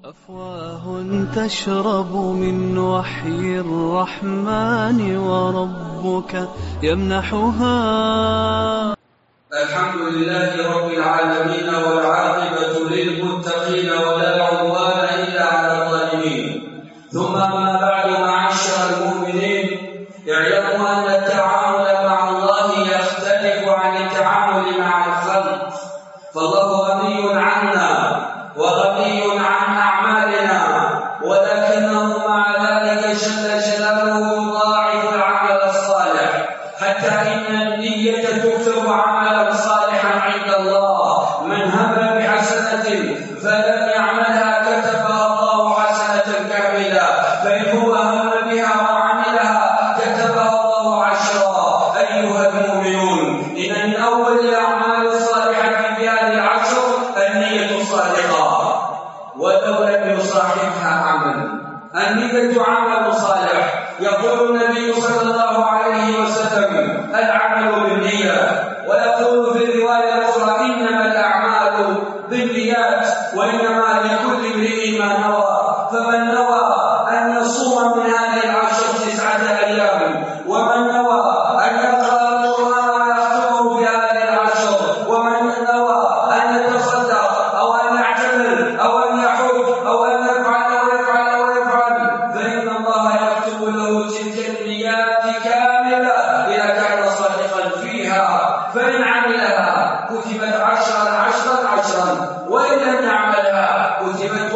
أفواه تشرب من وحي الرحمن وربك يمنحها. الحمد لله رب العالمين والعاقبة للمتقين ولا عدوان إلا على الظالمين. ثم أما بعد، معاشر المؤمنين، اعلموا أن التعامل مع الله يختلف عن التعامل مع الخلق، فالله غني عنا وغني عن أعمالنا، ولكنه مع ذلك جل جلاله يضاعف العمل الصالح، حتى إن النية تكتب عملا صالحا عند الله. من هم بحسنة فلم يعملها كتبها الله حسنة كاملة، فإن هو هم بها وعملها كتبها الله عشرا. أيها المؤمنون، إن من أول الأعمال الصالحة في هذه العشر النية الصالحة، ولو لم يصاحبها عمل. النية عمل صالح. يقول النبي صلى الله عليه وسلم: العمل بالنية. ويقول في الرواية الأخرى: إنما الأعمال بالنيات وإنما لكل امرئ ما نوى. فمن نوى أن يصوم من هذه العشر 9 أيام، ومن نوى أن يقرأ القرآن ويختمه في هذه العشر، ومن نوى أن يتصدق أو أن يعتمر أو أن يحج أو أن يفعل فإن الله يكتب له تلك النيات كاملة إذا كان صادقا فيها. فإن عملها كتبت 10 وإن لم يعملها كتبت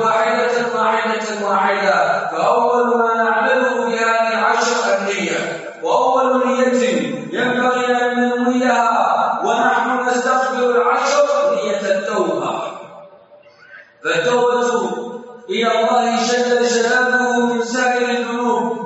واحدة. فأول ما نعمله في هذه العشر النية، وأول نية ينبغي أن ننويها ونحن نستقبل العشر نية التوبة. فالتوبة إلى الله جل جلاله من سائر الذنوب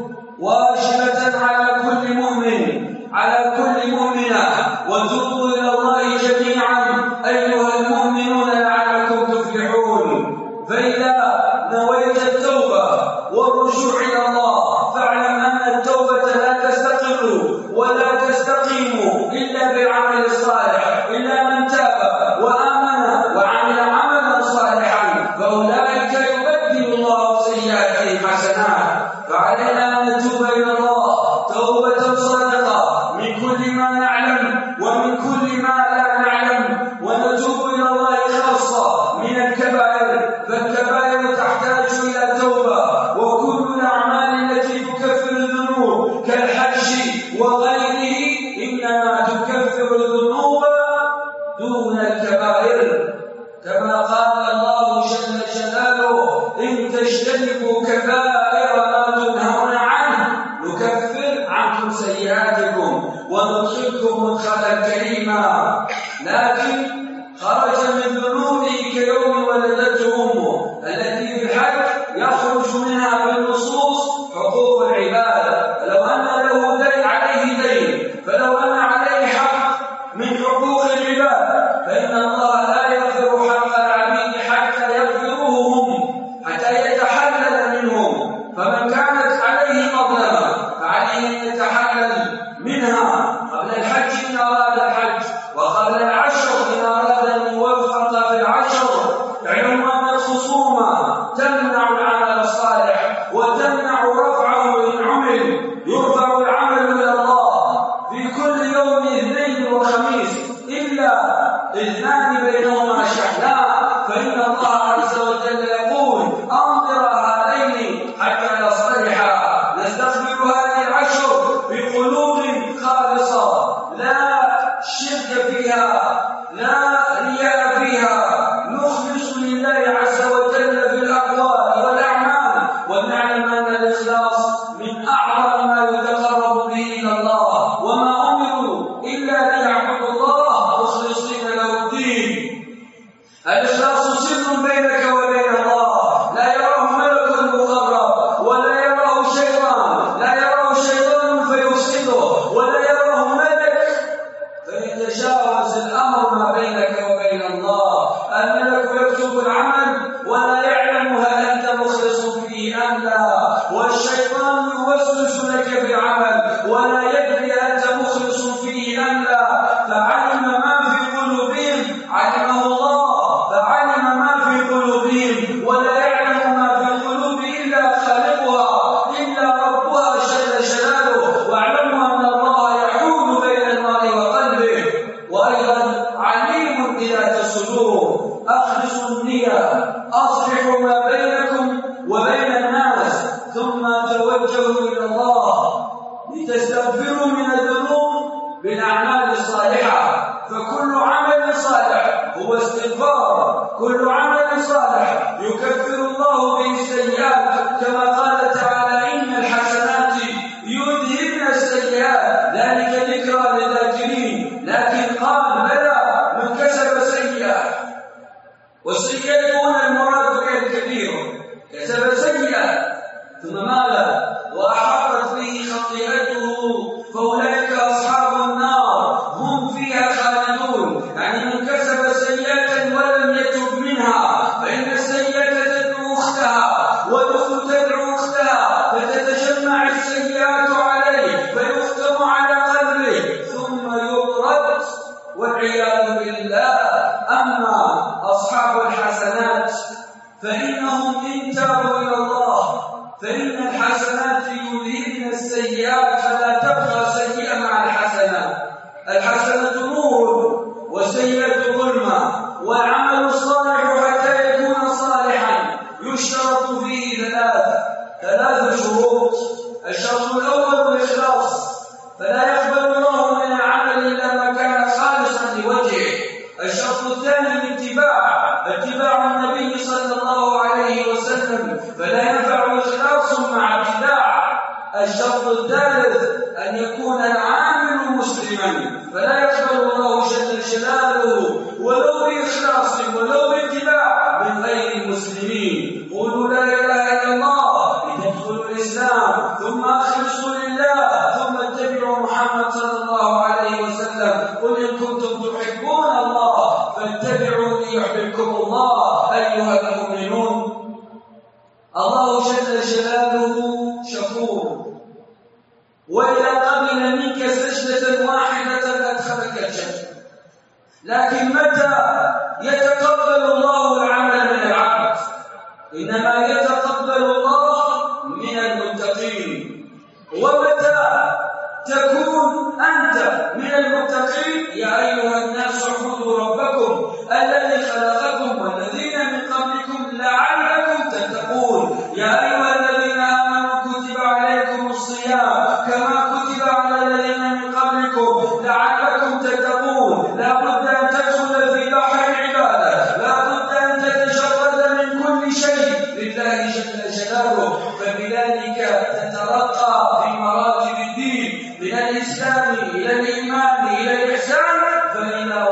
واجبة على كل مؤمن، على كل مؤمنة. وتوبوا إلى الله جميعا أيها المؤمنون لعلكم تفلحون. فإذا نويت التوبة والرجوع إلى الله، فاعلم أن التوبة لا تستقر ولا تستقيم إلا بالعمل الصالح. إلا من تاب وآمن وعمل عملا صالحا فأولئك يبدل الله سيئاتهم حسنات. فعلينا أن نتوب إلى الله توبة صادقة من كل ما نعلم ومن كل ما لا نعلم، ونتوب إلى الله خاصة من الكبائر، فالكبائر تحتاج إلى توبة. وكل الأعمال التي تكفر الذنوب كالحج وغيره إنما تكفر الذنوب دون الكبائر، كما قال الله جل جلاله: إن تجتنبوا كبائر ما تنهون عنه نكفر عنكم سيئاتكم وندخلكم مدخلا كريما. لكن خرج من ذنوبه كيوم ولدته أمه، التي في الحج يخرج منها بالنصوص حقوق العباد. فلو أن له دين عليه دين، فلو أن عليه حق من حقوق العباد، فإن الله لا يغفر حق العبيد حتى يغفروه هم، حتى يتحلل منهم. فمن كانت عليه مظلمة فعليه أن يتحلل منها قبل الحج إن أراد الحج، وقبل العشر إن أراد أن يوفق في العشر. اعلموا أن الخصومة تمنع العمل الصالح وتمنع رفعه إن عمل. يرفع العمل إلى الله في كل يوم اثنين وخميس إلا 2 بينهما شحناء، فإن الله عز وجل يقول: أمطر هذين حتى يصطلحا. نستقبل هذه العشر بقلوب خالصة، لا شرك فيها، لا رياء فيها، نخلص لله عز وجل في الأقوال والأعمال. ونعلم أن الإخلاص من أعظم ما يتقرب به إلى الله، وما أمروا إلا ليعبدوا الله مخلصين له الدين. الإخلاص سر بينك وبين الله، لا يراه ملك مقرب ولا يراه شيطان، لا يراه شيطان فيفسده ولا يراه ملك فيتجاوز الأمر ما بينك وبين الله. الملك يكتب العمل ولا يعلم هل أنت مخلص فيه أم لا، والشيطان يوسوس لك بعمل ولا يدري أنت مخلص فيه أم لا. فعلم ما في قلوبهم علمه الله، فعلم ما في قلوبهم ولا يعلم أصلحوا ما بينكم وبين الناس ثم توجهوا إلى الله لتستغفروا من الذنوب بالأعمال الصالحة، فكل عمل صالح هو استغفار، كل عمل صالح يكفر الله به السيئات، كما قال تعالى إن الحسنات يذهبن السيئات ذلك ذكرى للذاكرين. لكن قال بلى من كسب سيئة، والسيئة هنا المراد بها الكبيرة، كسب سيئة ثم ماذا وأحاطت به خطيئته فأولئك أصحاب النار هم فيها خالدون. يعني من كسب سيئة ولم يتب منها فإن السيئة تدعو أختها تدعو أختها فتتجمع السيئات عليه فيختم على قلبه ثم يطرد والعياذ بالله. أما أصحاب الحسنات فإنهم إن تابوا إلى الله فإن الحسنات يذهبن السيئات فلا تبقى سيئة مع الحسنات. الحسنة نور والسيئة ظلمة، والعمل الصالح حتى يكون صالحا يشترط فيه ثلاث شروط. الشرط الأول الإخلاص، فلا يقبل الله من العمل إلا ما كان خالصا لوجهه. الشرط الثاني اتباع النبي صلى الله عليه وسلم، فلا ينفع إخلاص مع اتباع. الشرط الثالث أن يكون العامل مسلما، فلا يقبل الله جل جلاله ولو بإخلاص ولو باتباع من غير المسلمين. قولوا لا إله إلا الله لتدخلوا الإسلام، ثم أخلصوا لله، ثم اتبعوا محمد صلى الله عليه وسلم. قل إن كنتم تحبون الله فاتبعوني يحببكم الله. أيها المؤمنون، الله جل جلاله شكور، وإذا قبل منك سجدة واحدة أدخلك الجنة. لكن متى يتقبل الله العمل من العبد؟ إنما يتقبل الله من المتقين. ومتى تكون أنت من المتقين؟ يا أيها الناس اعبدوا ربكم الذي خلقكم والذين من قبلكم لعلكم تتقون. يا أيها الذين آمنوا كتب عليكم الصيام كما كتب على الذين من قبلكم لعلكم تتقون. لا بد أن تدخل في بحر العبادة، لا بد أن تتجرد من كل شيء لله جل جلاله، فبذلك تترقى في مراتب الدين من الإسلام إلى الإيمان إلى الإحسان. فإذا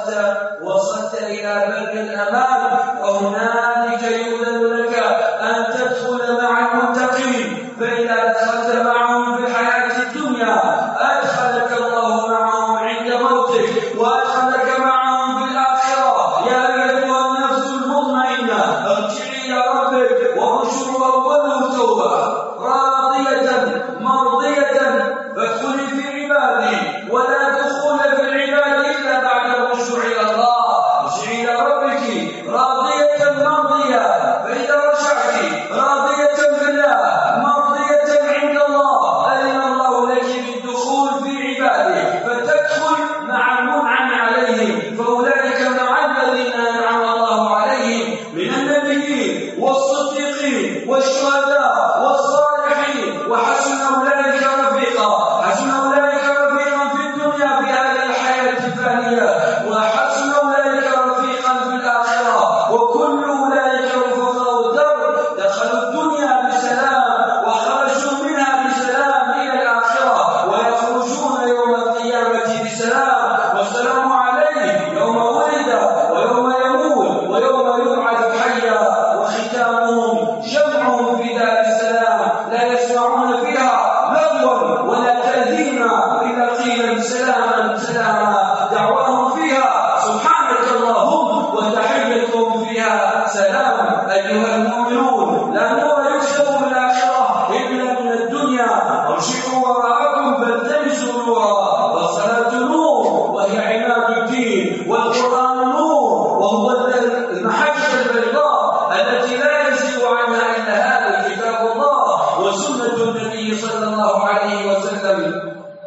وصلت إلى بر الأمان وهنالك يؤذن لك أن تدخل مع المتقين. فإذا دخلت معهم في الحياة الدنيا أدخلك الله معهم عند موتك وأدخلك معهم في الآخرة. يا أيها النفس المطمئنة ارجعي إلى ربك وارجو أوله توبة راضية مرضية فادخلي في عبادي، ولا دخول في العباد إلا بعد الرجوع إلى الله. ارجعي إلى ربك راضية مرضية، فإذا رجعت راضية بالله مرضية عند الله أذن الله لك بالدخول في عباده، فتدخل مع المنعم عليهم، فأولئك مع الذين أنعم الله عليهم من النبيين والصديقين والشهداء والصالحين وحسن أولئك رفيقا. حسن أولئك رفيقا في الدنيا في هذه الحياة الفانية، وحسن أولئك رفيقا في الآخرة. وكل أولئك رفقاء الدرب دخلوا الدنيا بسلام وخرجوا منها بسلام إلى الآخرة، ويخرجون يوم القيامة بسلام، والسلام عليه يوم ولد ويوم يموت ويوم يبعث حيا. وختامهم جمعهم في دار السلام، لا يسمعون فيها لغوا ولا تأثيما إلا قيلا سلاما سلاما، دعواهم فيها سبحانك اللهم وتحيتهم فيها سلام. أيها المؤمنون، لا نور يكسب من الآخرة إلا من الدنيا. ارجعوا وراءكم فالتمسوا نورا، والصلاة نور وهي عماد الدين، والقرآن نور وهو المحجة البيضاء التي لا يزيغ عنها إلا هذا كتاب الله وسنة النبي صلى الله عليه وسلم.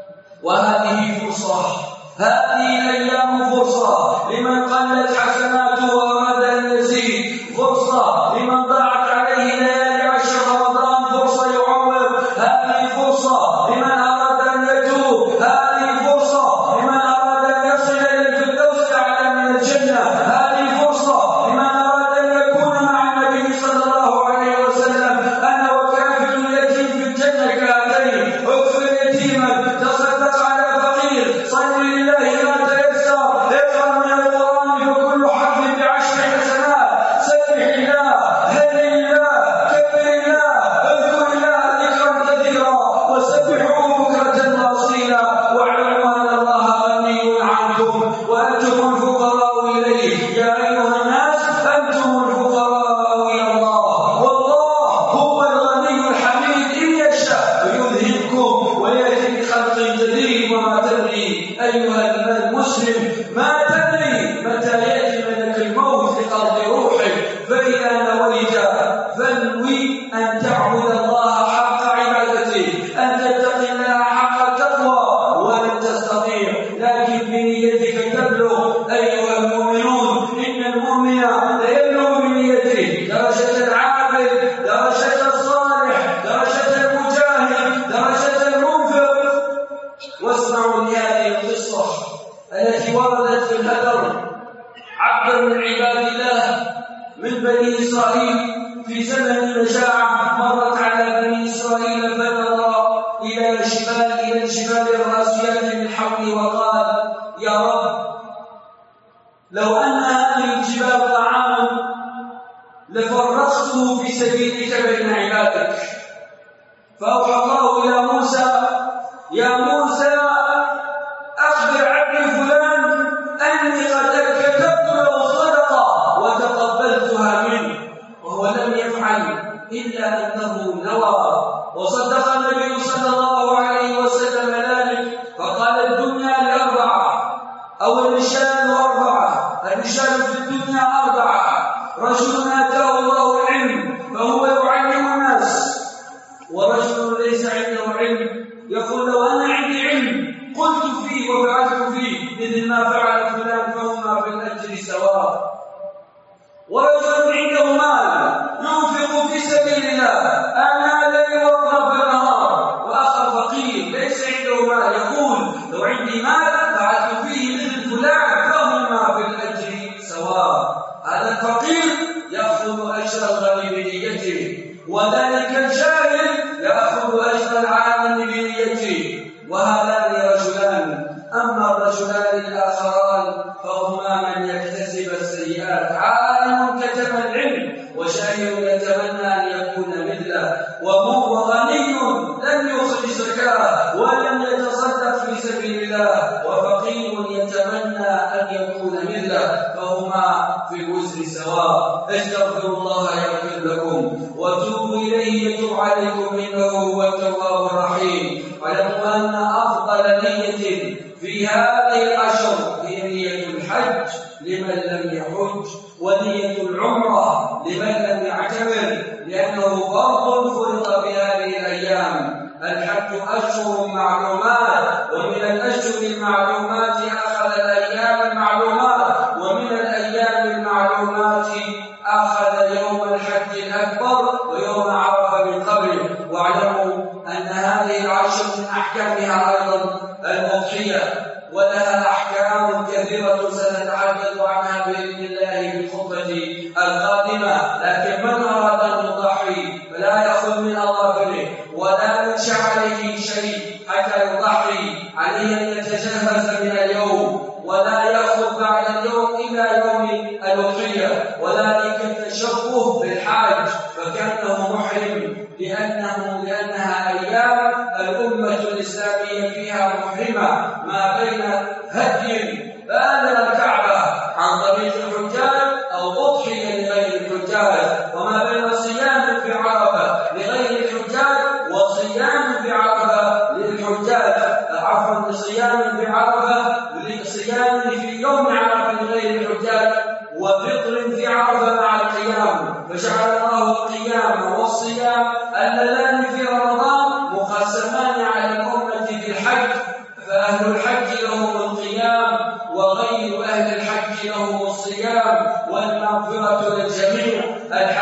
وهذه فرصة، هذه الأيام فرصة لمن قلت حسناته وأراد أن يزيد، فرصة فرصة لمن ضاعت عليه ليالي عشر رمضان، فرصة يعوض. هذه فرصة لمن أراد أن يتوب، هذه فرصة لمن أراد أن يصل إلى الفردوس الأعلى من الجنة، هذه فرصة لمن أراد أن يكون مع النبي صلى الله عليه وسلم. أنا وكافل اليتيم في الجنة كهاتين، اكفل يتيما، تصدق على فقير، صل لله ما تيسر، اقرأ من القرآن فكل حرف بعشر حسنات، سبح الله، هلل الله، كبر الله، اذكر الله ذكرا كثيرا، وسبحوه بكرة وأصيلا، واعلموا أن الله غني عنكم وأنتم الفقراء إليه. يا أيها الناس أنتم الفقراء إلى الله، والله هو الغني الحميد، إن يشاء يذهبكم ويأتي بخلق جديد. وما تدري أيها المسلم، ما تدري متى يأتي ملك الموت لقبض روحك، فإذا نويت فانوي أن تعبد الله حق عبادته، أن تتقي الله حق التقوى، ولن تستطيع، لكن بنيتك تبلغ. أيها المؤمنون، إن المؤمن ليبلغ بنيته درجة العابد، درجة الصالح، درجة المجاهد، درجة المنفق. واسمعوا لهذه القصة التي وردت في الأثر. عبد من عباد الله من بني إسرائيل في زمن المجاعة مرت على بني إسرائيل، فنظر إلى الجبال الراسيات من حوله وقال: يا رب، لو أن هذه الجبال طعام لفرقته في سبيلك بين عبادك. فأوحى الله إلى موسى: يا موسى، أخبر عبدي فلان أني قد كتبت له صدقة وتقبلتها منه، وهو لم يفعل إلا أنه نوى. وصدق النبي صلى الله عليه وسلم ذلك، فقال: الدنيا لأربعة، أو الرجال أربعة. الرجال في الدنيا أربعة: رجل آتاه الله العلم فهو يعلم الناس، ورجل ليس عنده علم يقول: لو أنا عندي علم قلت فيه وفعلت فيه مثل ما فعل فلان، فهما في الأجر سواء. ورجل عنده مال ينفق في سبيل الله آناء الليل وأطراف النهار، وآخر فقير ليس عنده مال يقول: لو عندي مال فعلت فيه مثل فلان، فهما في الأجر سواء. هذا الفقير يأخذ أجر الغني بنيته، وذلك الجاهل يأخذ أجر العالم بنيته. وهذان رجلان. أما الرجلان الآخران فهما من يكتسب السيئات، عالم كتم العلم، وجاهل يتمنى أن يكون مثله، وغني لم يخرج زكاة ولم يتصدق في سبيل الله، وفقير يتمنى أن يكون مثله، فهما في الوزر سواء. استغفروا الله يغفر لكم، وتوبوا إليه يتوب عليكم، إنه هو التواب الرحيم. واعلموا أن أفضل نية في هذه الأشهر هي نية الحج لمن لم يحج، ونية العمرة لمن لم يعتمر، لأنه فرض فرض بهذه الأيام. الحج أشهر معلومات، ومن الأشهر المعلومات أخذ الأيام المعلومات، ومن الأيام المعلومات أخذ يوم الحج الأكبر ويوم عرفة من قبله. واعلموا أن هذه العشر من أحكامها أيضا الأضحية، ولها أحكام كثيرة سنتحدث عنها بإذن الله في الخطبة القادمة. لكن من أراد أن يضحي فلا يأخذ من أظافره ولا من شعره شيء حتى يضحي، عليه أن يتجهز من اليوم، ولا يأخذ بعد اليوم إلى يوم الأضحية، وذلك التشبه بالحاج، فكأنه محرم، لأنها أيام الأمة الإسلامية فيها محرمة، ما بين هدي بادر الكعبة عن طريق الحجاج أو أضحية لغير الحجاج، وما بين صيام في عرفة لغير الحجاج وصيام في عرفة للحجاج، عفوا صيام في عرفة صيام في يوم عرفة لغير الحجاج، وفطر في عرفة مع القيام. فجعل الله القيام والصيام اللذان في رمضان مقسمان على الأمة في الحج، فأهل الحج لهم القيام وغير أهل الحج لهم الصيام، والمغفرة للجميع.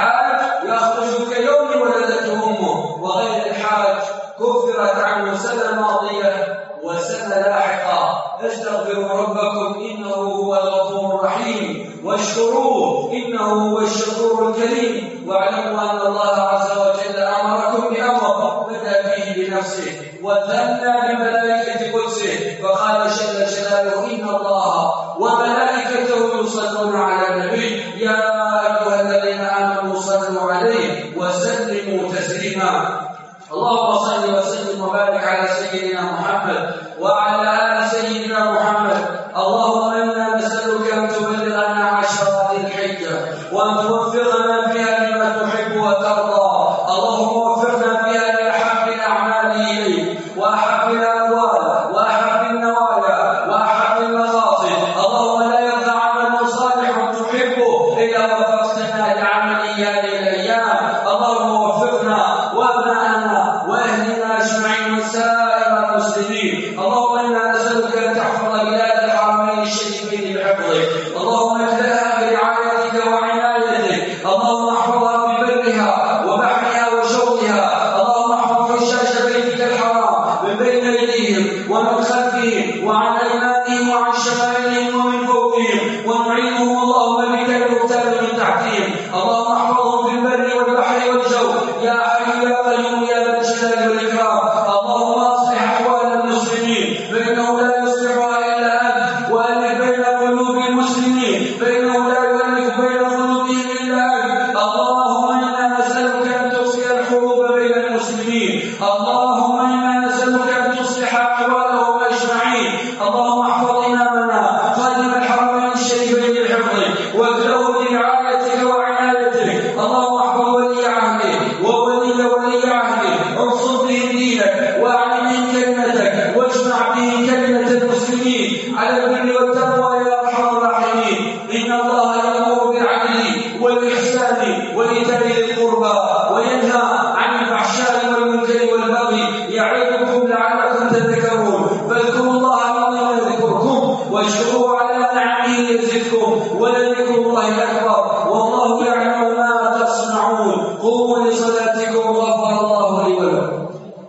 واعلموا أن الله عز وجل أمركم بأمر بدأ فيه بنفسه وثنى بملائكة قدسه فقال جل جلاله إن الله وملائكته يصلون على النبي يا أيها الذين آمنوا صلوا عليه وسلموا تسليما. اللهم صل وسلم وبارك على سيدنا محمد وعلى آل سيدنا محمد. اللهم إنا نسألك أن تبلغنا عشر ذي الحجة وأن توفقنا فيها لما تحب وترضى. اللهم وفقنا فيها لأحب الأعمال إليك وأحب الأقوال وأحب النوايا وأحب المقاصد. اللهم لا يرضى عمل صالح تحبه إلا وفقتنا لعمله هذه الأيام. اللهم وفقنا وأبناءنا وأهلنا أجمعين وسائر المسلمين. اللهم إنا نسألك أن تحفظ بلاد الحرمين الشريفين بحفظك. اللهم اكلها برعايتك وعنايتك. اللهم احفظها ببرها وبحرها وشوقها. اللهم احفظ حجاج بيتك الحرام من بين أيديهم ومن خلفهم وعن أيمانهم وعن شمائلهم ومن فوقهم ونعينهم اللهم بك المغتال من تحتهم. اللهم احفظهم في البر والبحر والجو يا حي يا قيوم يا ذا الجلال والإكرام. اللهم اصلح أحوال المسلمين فإنه لا يصلحها إلا أنت وألف بين قلوب المسلمين فإنه لا يؤلف بين قلوبهم إلا أنت. اللهم إنا نسألك أن تصلح الحروب بين المسلمين. اللهم إنا نسألك أن تصلح أحوالهم أجمعين. اللهم احفظ إمامنا خادم الحرمين الشريفين بحفظك واكله برعايتك وعنايتك. اللهم احفظ ولي عهده وولي عهده انصر به دينك واعلن به كلمتك واجمع به كلمة المسلمين على البر والتقوى يا أرحم الراحمين. إن الله يأمر بالعدل والإحسان وإيتاء ذي القربى وينهى عن الفحشاء والمنكر والبغي يعظكم لعلكم تذكرون. فاذكروا الله العظيم يذكركم واشكروا على نعمه يزدكم ولذكر الله أكبر والله يعلم ما تصنعون. قوموا لصلاتكم غفر الله لي ولكم.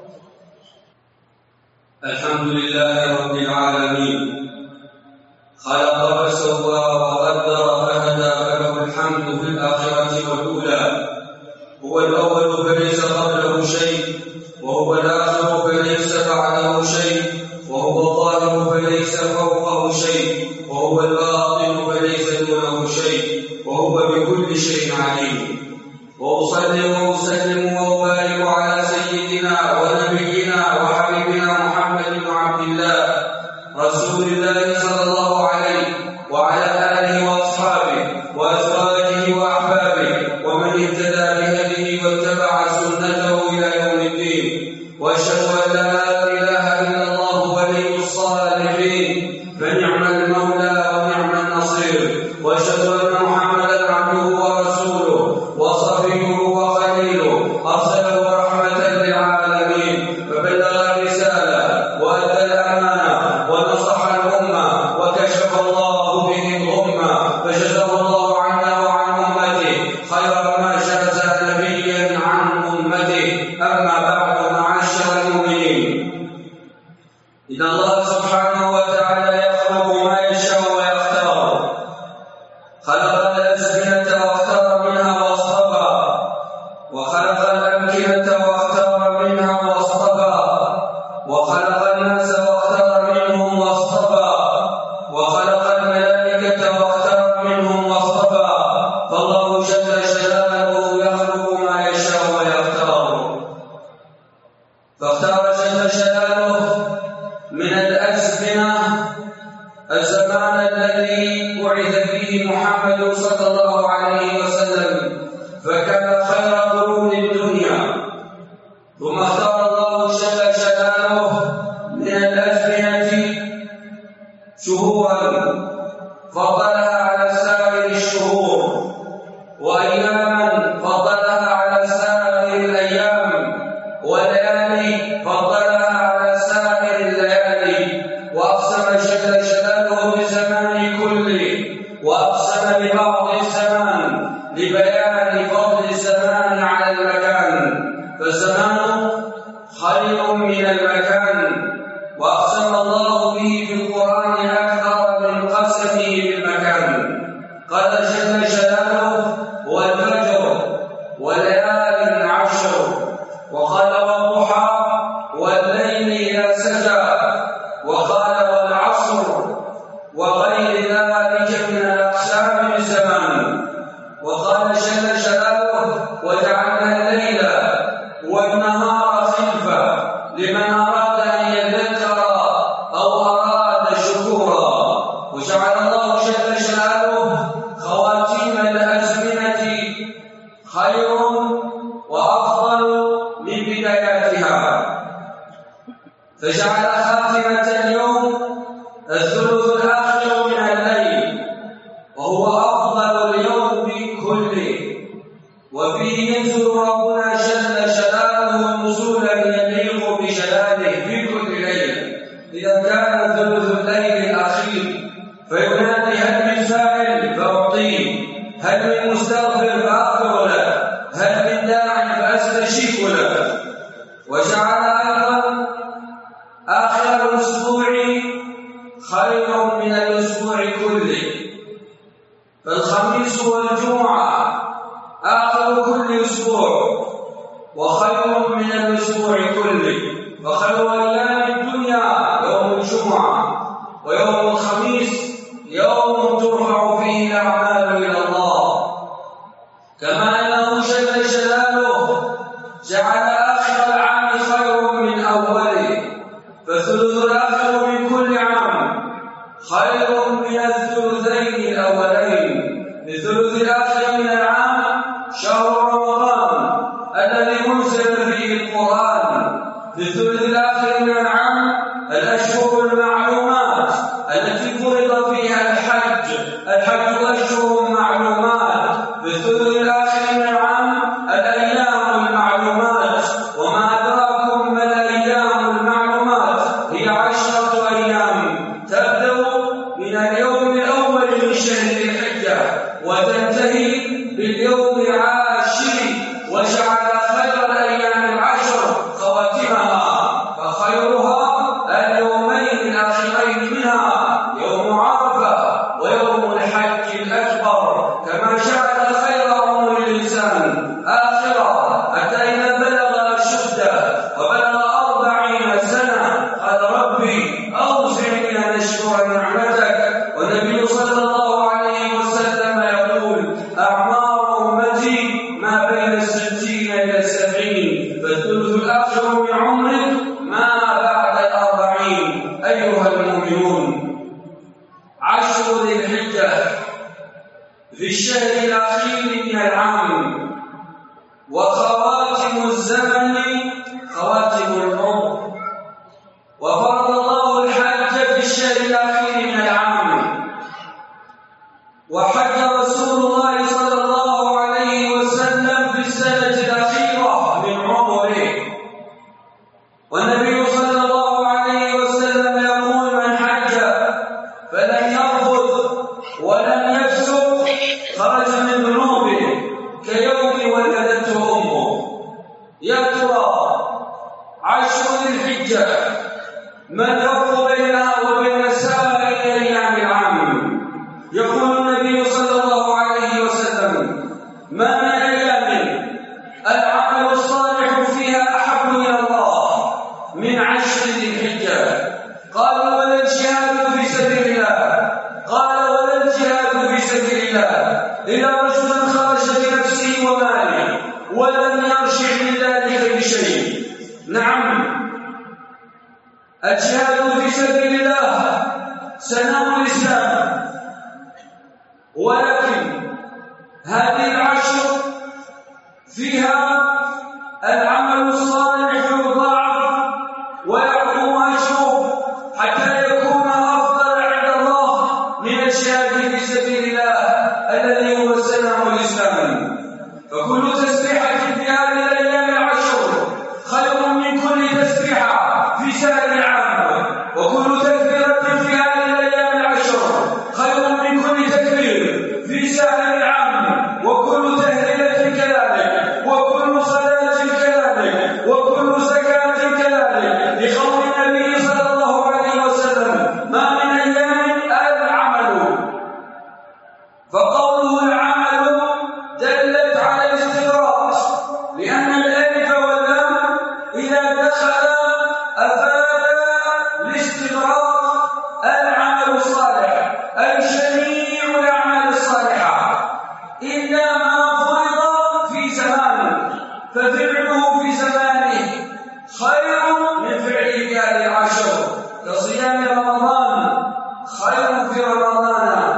الحمد لله رب العالمين خلق فسوى وقدر فهدى فله الحمد في الآخرة والأولى. هو الأول فليس قبله شيء وهو الآخر فليس بعده شيء وهو الظاهر فليس فوقه شيء وهو الباطن فليس دونه شيء وهو بكل شيء عليم. وأصلي وأسلم وأبارك على سيدنا ونبينا وحبيبنا محمد بن عبد الله رسول الله صلى الله عليه وعلى آله وأصحابه وأزواجه وأحبابه ومن اهتدى بهديه واتبع سنته إلى يوم الدين. وأشهد أن لا إله إلا الله ولي الصالحين فنعم المولى ونعم النصير. وأشهد أن محمدا عبده ورسوله وصفيه وخليله أرسله رحمة للعالمين فبلغ الرسالة وأدى الأمانة ونصح الأمة وكشف الله به الغمة فجزاه الله عنا وعن أمته خير ما جاز نبيا عن أمته. أما بعد معاشر المؤمنين وليال عشر، وقال والضحى والليل إذا سجى، وقال والعصر وغير ذلك من الأقسام الزمان. وقال جل جلاله وجعلنا الليل والنهار خلفة لمن أراد أن يذكر أو أراد شكورا. وجعل الله جل جلاله خواتيم الأزمنة خير وأفضل من بداياتها، فجعل خاتمة اليوم الثلث الآخر من الليل، وهو أفضل اليوم كله، وفيه ينزل ربنا جل جلاله نزولا يليق بجلاله في كل ليلة. إذا كان ثلث الليل الأخير فينادي هل من سائل فأعطيه، هل من مستغفر فأغفر له، هل من داع فأستجيب له. وجعل أيضا آخر الأسبوع خير من الأسبوع كله، فالخميس والجمعة آخر كل أسبوع وخير من الأسبوع كله، وخير أيام الدنيا يوم الجمعة، ويوم الخميس يوم ترفع فيه الأعمال إلى الله. كما أنه جل جلاله جعل آخر العام خير من أوله، فالثلث الآخر من كل عام خير من الثلثين الأولين. الثلث الآخر من العام شهر رمضان الذي أنزل فيه القرآن. الثلث الآخر من العام الأشهر المعلومات التي فرض فيها الحج أشهر معلومات. الثلث الآخر من العام الأيام المعلومات، وما أدراكم ما الأيام المعلومات، هي 10 أيام تبدأ من اليوم الأول من شهر ذي الحجة وتنتهي باليوم العاشر. وجعل خير الأيام العشر خواتمها، فخيرها اليومين الآخرين منها يوم عرفة ويوم الحج الأكبر. كما جعل خير عمر الإنسان آخرة حتى إذا بلغ أشده وبلغ 40 سنة قال ربي أوزعني أن أشكر نعمتك. والنبي صلى الله عليه وسلم يقول أعمار أمتي ما بين 60 إلى 70، فالثلث الآخر من عمرك ما بعد 40. أيها المؤمنون، 10 ذي الحجة في الشهر الأخير من العام، وخواتم الزمن خواتم العمر. وفرض الله الحج في الشهر الأخير من العام، وحج رسول الله صلى الله عليه وسلم في السنة الأخيرة من عمره. والنبي صلى الله عليه وسلم يقول من حج فلن يرفث ولن يفسق خرج من ذنوبه كيوم ولدته أمه. يا ترى 10 ذي الحجة ما الفرق بينها وبين سائر أيام العام؟ يقول النبي صلى الله عليه وسلم ما من أيام العمل الصالح فيها أحب إلى الله من 10 ذي الحجة. قالوا ولا الجهاد في سبيل الله؟ قال ولا الجهاد في سبيل الله إلا رجلا خرج بنفسه وماله ولم يرجع من ذلك بشيء. نعم، الجهاد في سبيل الله سنام الإسلام، ولكن هذه 10 فيها العمل الصالح يضاعف ويعظم أجره حتى يكون أفضل عند الله من الجهاد في سبيل الله الذي هو سنام الإسلام. فكل تسبيحة في هذه الأيام 10 خير من كل تسبيحة في سائر العام، وكل تكبيرة في هذه الأيام 10 خير من كل تكبير في سائر العام، وكل تهليلة كذلك، وكل صلاة كذلك، وكل زكاة ففعله في زمانه خير من فعله في هذه العشر، كصيام رمضان خير في رمضان،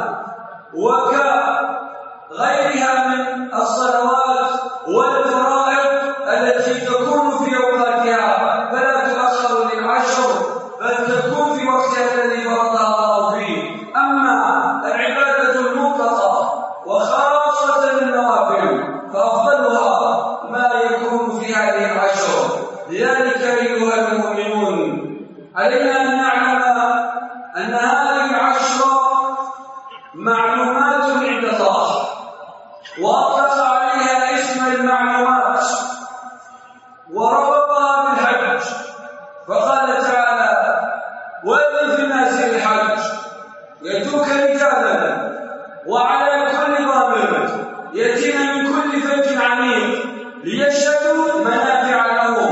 وكغيرها من الصلوات والفرائض التي تكون في أوقاتها فلا تؤخر للعشر بل تكون في وقتها الذي فرضها الله فيه. أما العبادة المطلقة وخاصة النوافل فأفضلها ما يكون في هذه العشر. لذلك أيها المؤمنون علينا أن نعلم أن هذه العشر معلومات عند الله، وأطلق عليها اسم المعلومات وربطها بالحج، فقال تعالى: وأذن في الناس بالحج يأتوك رجالا وعلى كل ضامر يأتين من كل فج عميق ليشهدوا منافع لهم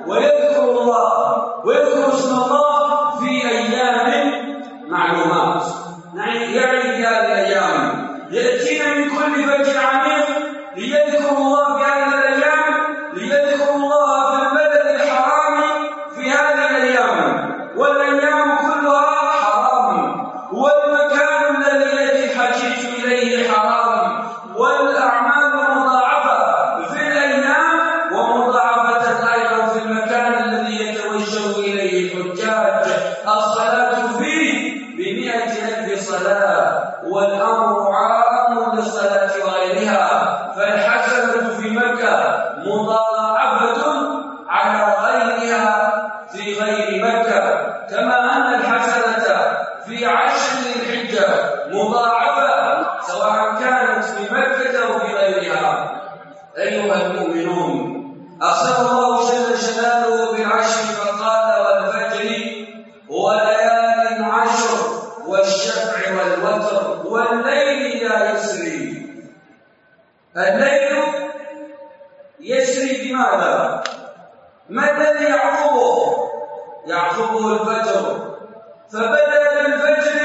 ويذكروا اسم الله في أيام معلومات. يعني هذه الأيام يأتين من كل فج عميق ليذكروا الله في هذه الأيام، ليذكروا الله في البلد الحرام في هذه الأيام، والأيام كلها حرام، والمكان الذي حجيت إليه حرام، والأعمال مضاعفة في الأيام ومضاعفة أيضا في المكان الذي يتوجه إليه الحجاج. الصلاة فيه ب100,000 صلاة، والأمر عام للصلاة وغيرها، فالحسنة في مكة مضاعفة على غيرها في غير مكة، كما أن الحسنة في 10 ذي الحجة مضاعفة سواء كانت في مكة أو في غيرها. أيها المؤمنون، أقسم الله جل جلاله بالعشر فقال: والفجر وليال عشر والشفع والوتر والليل إذا يسري. الليل يسري بماذا؟ ما الذي يعقبه الفجر، فبدأ بالفجر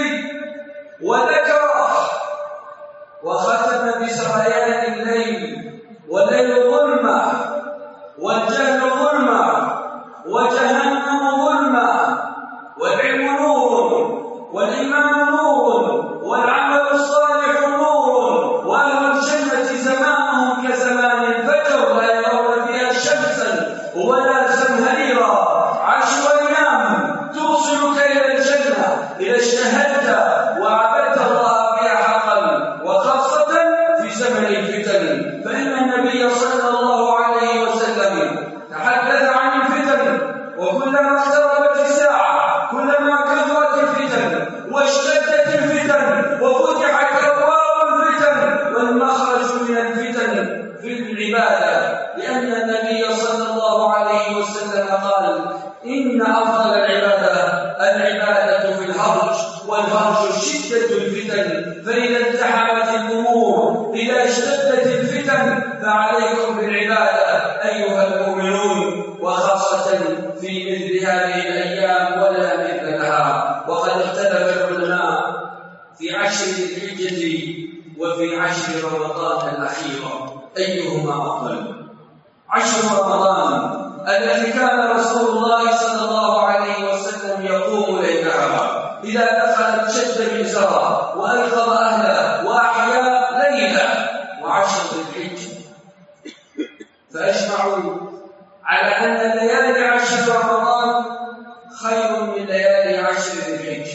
وذكره وختم بسريان الليل، والليل ظلمة والجهل ظلمة وجهنم ظلمة، والعلم نور والإيمان نور والعمل الصالح نور، وأهل الجنة زمانهم كزمان الفجر لا يرون فيها شمسا ولا زمهريرا. 10 أيام توصلك إلى الجنة إذا اجتهدت وعبدت الله بها حقا، وخاصة في زمن الفتن، فإن النبي صلى الله عليه وسلم تحدث عن الفتن، وكلما اقتربت الساعة كلما كثرت الفتن واشتدت الفتن وفتحت أبواب الفتن والمخرج من الفتن في العبادة، لأن النبي صلى الله عليه وسلم قال: إن أفضل العبادة في الهرج، والهرج شدة الفتن، فإذا ازدحمت الأمور، إذا اشتدت الفتن، فعليكم بالعبادة أيها المؤمنون، وخاصة في مثل هذه الأيام ولا مثل لها. وقد اختلف العلماء في 10 ذي الحجة وفي 10 رمضان الأخيرة أيهما أفضل. 10 رمضان التي كان رسول الله صلى الله عليه وسلم يقوم ليلها، إذا دخلت شد مئزرا وأيقظ أهله وأحيا ليلة. و10 ذي الحجة فأجمعوا على أن ليالي 10 رمضان خير من ليالي 10 ذي الحجة،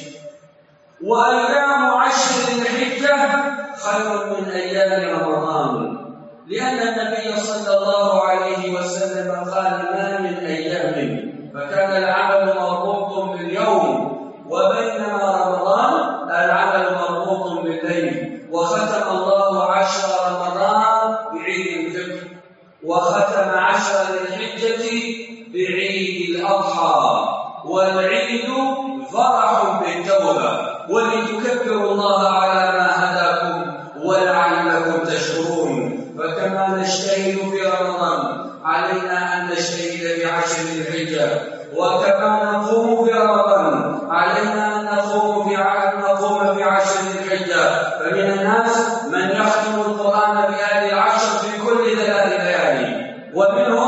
وأيام 10 ذي الحجة خير من أيام رمضان، لأن النبي صلى الله عليه وسلم قال: ما من أيام فكان العمل مربوط باليوم، وبينما رمضان العمل مربوط بالليل. وختم الله 10 رمضان بعيد الفطر، وختم 10 ذي الحجة بعيد الأضحى، والعيد فرح بالتوبة، ولتكبروا الله على ما هداكم ولعلكم تشكرون. فكما نجتهد في رمضان علينا أن نجتهد في 10 ذي الحجة، وكما نقوم في رمضان علينا أن نقوم في 10 ذي الحجة. فمن الناس من يختم القرآن في هذه 10 في كل 3 ليالي، ومنهم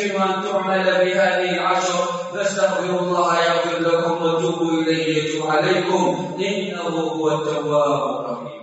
يمكن أن تعمل بهذه العشر فاستغفروا الله يغفر لكم وتوبوا إليه يتوب عليكم إنه هو التواب الرحيم.